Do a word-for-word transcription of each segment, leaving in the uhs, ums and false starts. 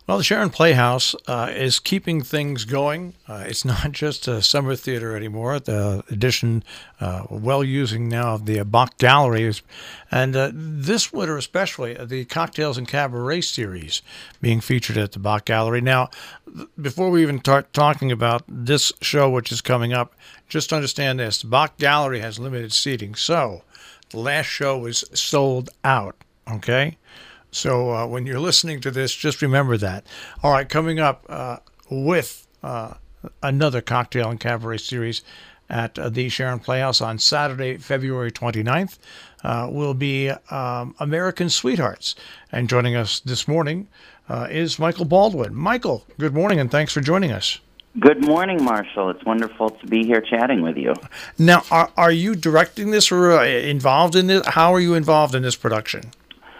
Well, the Sharon Playhouse uh, is keeping things going. Uh, it's not just a summer theater anymore. The addition, uh, well using now of the Bach Galleries, and uh, this winter especially, uh, the Cocktails and Cabaret series being featured at the Bach Gallery. Now, th- before we even start talking about this show, which is coming up, just understand this: the Bach Gallery has limited seating, so the last show is sold out. Okay. So uh, when you're listening to this, just remember that. All right, coming up uh, with uh, another Cocktail and Cabaret series at uh, the Sharon Playhouse on Saturday, February twenty-ninth, uh, will be um, American Sweethearts. And joining us this morning uh, is Michael Baldwin. Michael, good morning, and thanks for joining us. Good morning, Marshall. It's wonderful to be here chatting with you. Now, are, are you directing this or uh, involved in this? How are you involved in this production?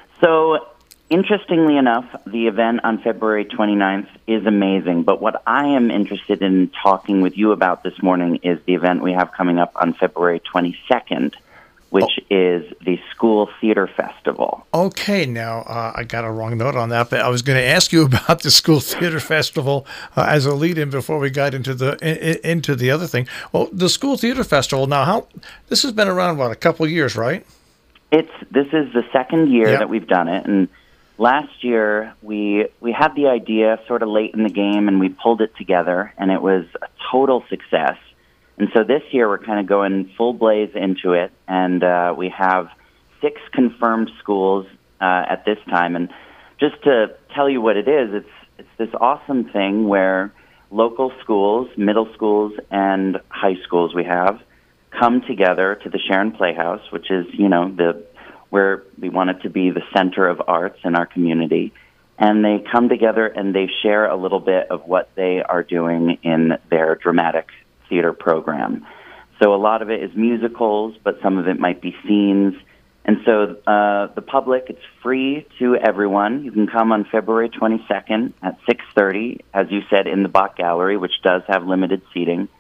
So, interestingly enough, the event on February twenty-ninth is amazing, but what I am interested in talking with you about this morning is the event we have coming up on February twenty-second, which oh. is the School Theater Festival. Okay, now, uh, I got a wrong note on that, but I was going to ask you about the School Theater Festival uh, as a lead-in before we got into the in, into the other thing. Well, the School Theater Festival, now, how this has been around, what, a couple of years, right? It's This is the second year yep. that we've done it, and last year, we we had the idea sort of late in the game, and we pulled it together, and it was a total success. And so this year, we're kind of going full blaze into it, and uh, we have six confirmed schools uh, at this time. And just to tell you what it is, it's it's this awesome thing where local schools, middle schools, and high schools we have come together to the Sharon Playhouse, which is, you know, the where we want it to be the center of arts in our community. And they come together and they share a little bit of what they are doing in their dramatic theater program. So a lot of it is musicals, but some of it might be scenes. And so uh, the public, it's free to everyone. You can come on February twenty-second at six thirty, as you said, in the Bach Gallery, which does have limited seating.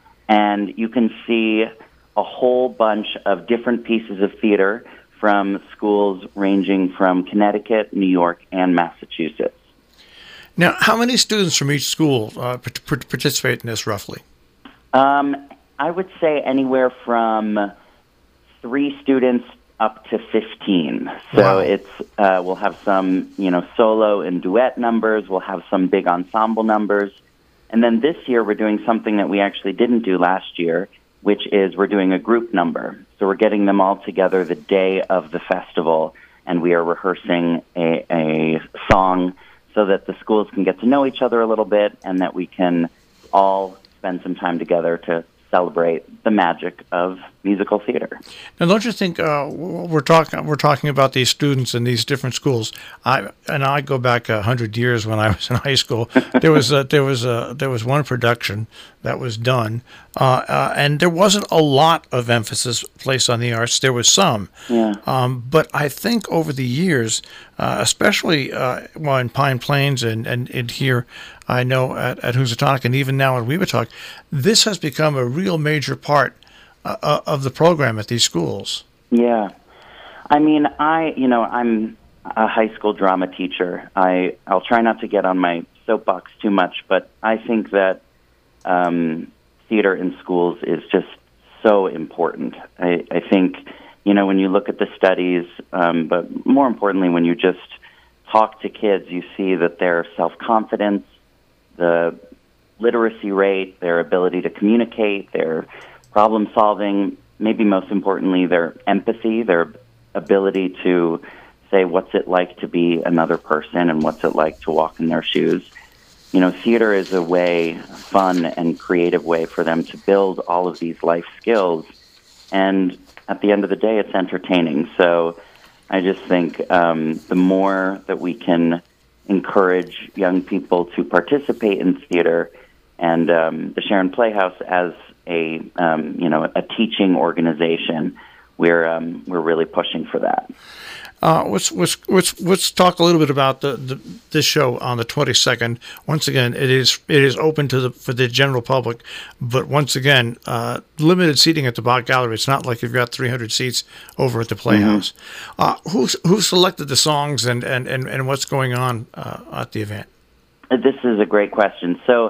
And you can see a whole bunch of different pieces of theater from schools ranging from Connecticut, New York, and Massachusetts. Now, how many students from each school uh, participate in this, roughly? Um, I would say anywhere from three students up to fifteen. So wow. it's uh, we'll have some, you know, solo and duet numbers. We'll have some big ensemble numbers. And then this year we're doing something that we actually didn't do last year, which is we're doing a group number. So we're getting them all together the day of the festival, and we are rehearsing a, a song so that the schools can get to know each other a little bit and that we can all spend some time together to celebrate the magic of musical theater. Now, don't you think uh, we're talking we're talking about these students in these different schools? I and I go back a hundred years when I was in high school. There was a, there was a, there was one production that was done, uh, uh, and there wasn't a lot of emphasis placed on the arts. There was some, yeah. um, but I think over the years, uh, especially uh, well in Pine Plains and and, and here, I know at, at Housatonic and even now at Weebatuck, this has become a real major part uh, of the program at these schools. Yeah. I mean, I, you know, I'm a high school drama teacher. I, I'll try not to get on my soapbox too much, but I think that um, theater in schools is just so important. I, I think, you know, when you look at the studies, um, but more importantly, when you just talk to kids, you see that their self-confidence, the literacy rate, their ability to communicate, their problem solving, maybe most importantly, their empathy, their ability to say, what's it like to be another person and what's it like to walk in their shoes. You know, theater is a way, a fun and creative way for them to build all of these life skills. And at the end of the day, it's entertaining. So I just think um, the more that we can encourage young people to participate in theater, and um, the Sharon Playhouse as a um, you know a teaching organization, we're um, we're really pushing for that. Uh, let's, let's, let's, let's talk a little bit about the, the this show on the twenty-second. Once again, it is it is open to the for the general public, but once again, uh, limited seating at the Bach Gallery. It's not like you've got three hundred seats over at the Playhouse. Mm-hmm. Uh, who who selected the songs and, and, and, and what's going on uh, at the event? This is a great question. So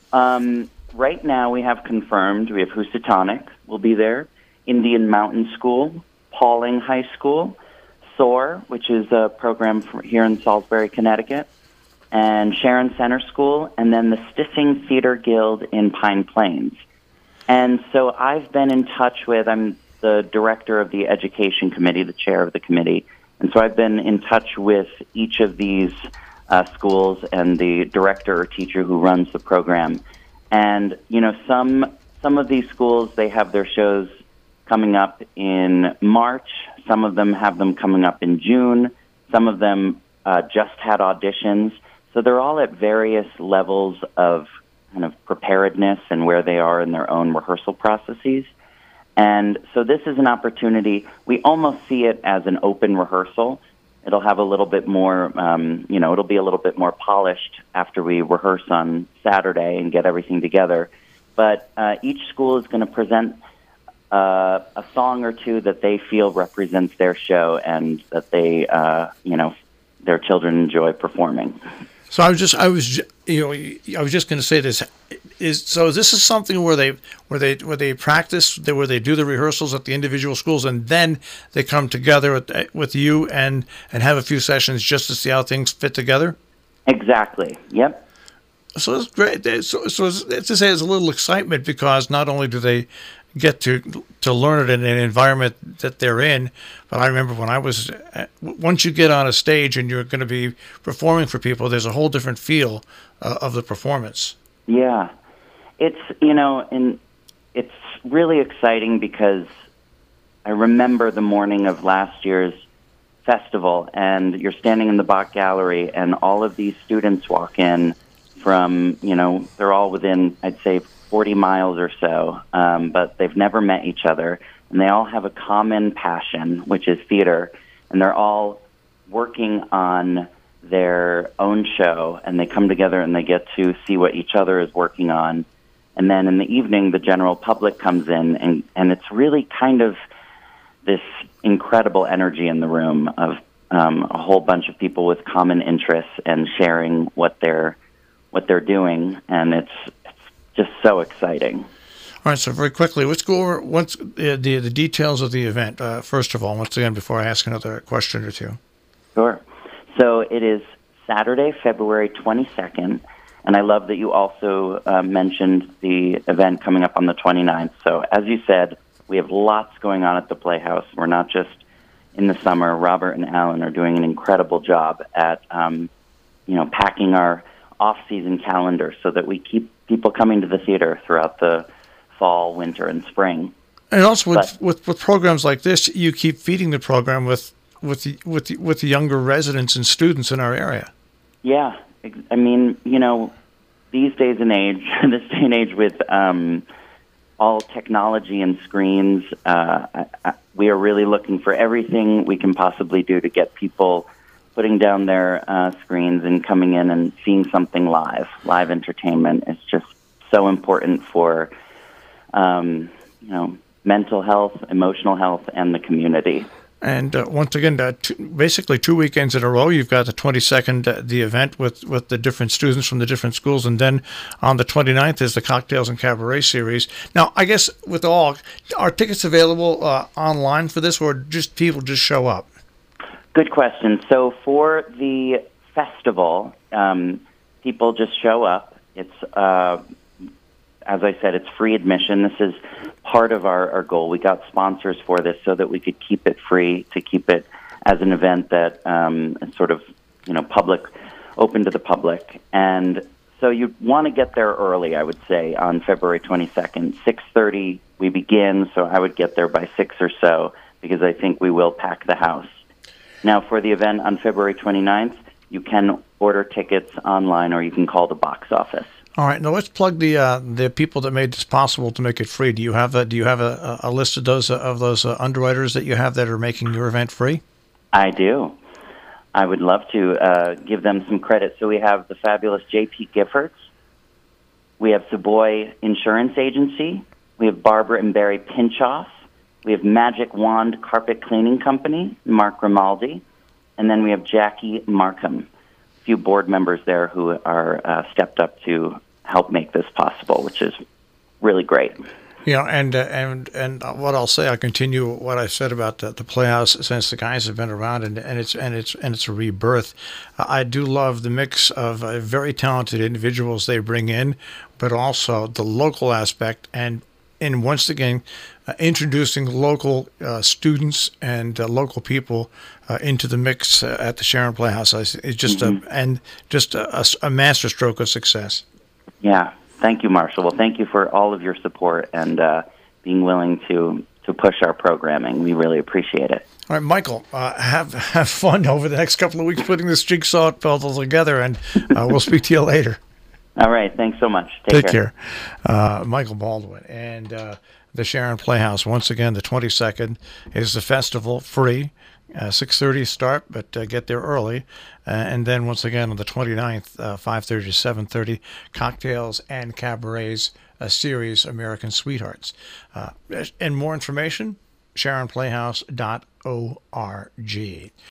um, right now we have confirmed, we have Housatonic will be there, Indian Mountain School, Pauling High School, SOAR, which is a program from here in Salisbury, Connecticut, and Sharon Center School, and then the Stissing Theater Guild in Pine Plains. And so I've been in touch with, I'm the director of the Education Committee, the chair of the committee, and so I've been in touch with each of these uh, schools and the director or teacher who runs the program. And, you know, some some of these schools, they have their shows coming up in March. Some of them have them coming up in June. Some of them uh, just had auditions. So they're all at various levels of kind of preparedness and where they are in their own rehearsal processes. And so this is an opportunity. We almost see it as an open rehearsal. It'll have a little bit more, um, you know, it'll be a little bit more polished after we rehearse on Saturday and get everything together. But uh, each school is going to present uh, a song or two that they feel represents their show and that they, uh, you know, their children enjoy performing. So I was just, I was, you know, I was just going to say this is so. This is something where they, where they, where they practice, where they do the rehearsals at the individual schools, and then they come together with, with you and and have a few sessions just to see how things fit together. Exactly. Yep. So it's great. So, so it's, it's to say there's a little excitement because not only do they get to to learn it in an environment that they're in, but I remember when I was, once you get on a stage and you're going to be performing for people, there's a whole different feel uh, of the performance. Yeah, it's, you know, and it's really exciting because I remember the morning of last year's festival, and you're standing in the Bach Gallery, and all of these students walk in from, you know, they're all within, I'd say, forty miles or so, um, but they've never met each other, and they all have a common passion, which is theater, and they're all working on their own show, and they come together and they get to see what each other is working on. And then in the evening, the general public comes in, and, and it's really kind of this incredible energy in the room of um, a whole bunch of people with common interests and sharing what they're what they're doing, and it's just so exciting. All right, so very quickly, let's go over once the, the the details of the event. Uh, first of all, once again, before I ask another question or two. Sure. So it is Saturday, February twenty-second, and I love that you also uh, mentioned the event coming up on the twenty-ninth. So as you said, we have lots going on at the Playhouse. We're not just in the summer. Robert and Alan are doing an incredible job at, um, you know, packing our off-season calendar so that we keep people coming to the theater throughout the fall, winter, and spring. And also with, but, with, with programs like this, you keep feeding the program with with the, with the, with the younger residents and students in our area. Yeah, I mean, you know, these days and age, this day and age with um, all technology and screens, uh, I, I, we are really looking for everything we can possibly do to get people putting down their uh, screens and coming in and seeing something live. Live entertainment is just so important for, um, you know, mental health, emotional health, and the community. And uh, once again, uh, two, basically two weekends in a row, you've got the twenty-second, uh, the event with, with the different students from the different schools, and then on the twenty-ninth is the Cocktails and Cabaret series. Now, I guess with all, are tickets available uh, online for this, or just people just show up? Good question. So for the festival, um, people just show up. It's, uh, as I said, it's free admission. This is part of our, our goal. We got sponsors for this so that we could keep it free, to keep it as an event that um, is sort of, you know, public, open to the public. And so you want to get there early, I would say, on February twenty-second. six thirty we begin, so I would get there by six or so, because I think we will pack the house. Now, for the event on February twenty-ninth, you can order tickets online or you can call the box office. All right. Now let's plug the uh, the people that made this possible to make it free. Do you have a Do you have a, a list of those uh, of those uh, underwriters that you have that are making your event free? I do. I would love to uh, give them some credit. So we have the fabulous J P Giffords. We have Savoy Insurance Agency. We have Barbara and Barry Pinchoff. We have Magic Wand Carpet Cleaning Company, Mark Grimaldi. And then we have Jackie Markham. few board members there who are uh, stepped up to help make this possible, which is really great. You know, and uh, and and what I'll say, I'll continue what I said about the, the Playhouse since the guys have been around, and, and it's and it's and it's a rebirth. Uh, I do love the mix of uh, very talented individuals they bring in, but also the local aspect, and and once again, uh, introducing local uh, students and uh, local people uh, into the mix uh, at the Sharon Playhouse. It's just mm-hmm. a and just a, a masterstroke of success. Yeah. Thank you, Marshall. Well, thank you for all of your support and uh, being willing to, to push our programming. We really appreciate it. All right, Michael, uh, have have fun over the next couple of weeks putting this jigsaw puzzle together, and uh, we'll speak to you later. All right. Thanks so much. Take, Take care. care. Uh, Michael Baldwin. And uh, the Sharon Playhouse, once again, the twenty-second is the festival, free. Uh, six thirty start, but uh, get there early. Uh, and then once again on the twenty-ninth, uh, five thirty to seven thirty, Cocktails and Cabarets, a series, American Sweethearts. Uh, and more information, sharon playhouse dot org.